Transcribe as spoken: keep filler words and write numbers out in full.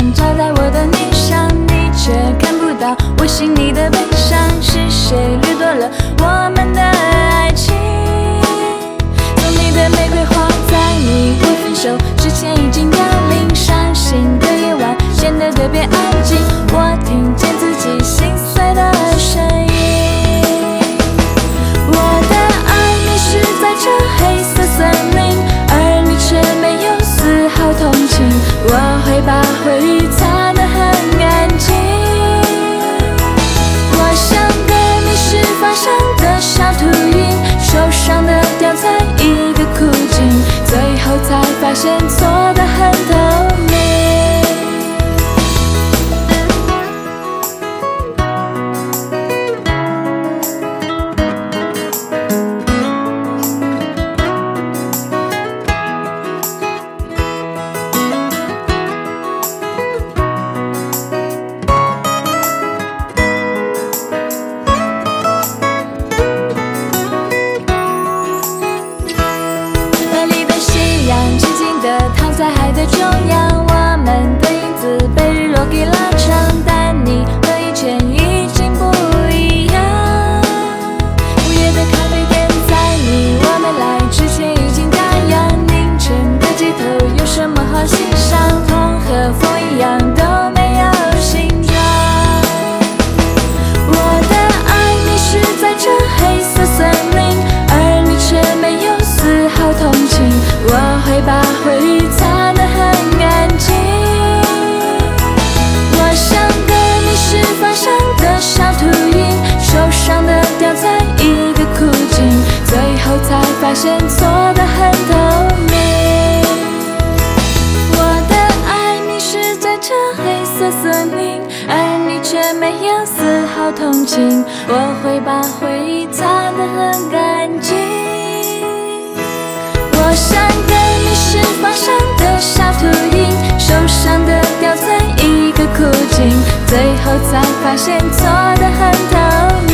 光照在我的脸上，你却看不到我心里的悲伤。是谁掠夺了我们的爱情？送你的玫瑰花，在你我分手之前已经凋零。伤心的夜晚显得特别安静，我听见自己心碎的声音。我的爱迷失在这黑色森林，而你却没有丝毫同情。我会把回忆擦得很干净。我像个迷失方向的小秃鹰，受伤的掉在一个枯井，最后才发现错得很透明。躺在海的中央，我们的影子被日落给拉长，但你和以前已经不一样。午夜的咖啡店在你我没来之前已经打烊，凌晨的街头有什么好欣赏？痛和风一样都没有形状。我的爱迷失在这黑色森林，而你却没有丝毫同情。我会把回忆擦得很干净。我像个迷失方向的小秃鹰，受伤的掉在一个枯井，最后才发现错得很透明。我的爱迷失在这黑色森林，而你却没有丝毫同情。我会把回忆擦得很干净。我像个迷失方向的小秃鹰，受伤的掉在一个枯井，最后才发现错得很透明。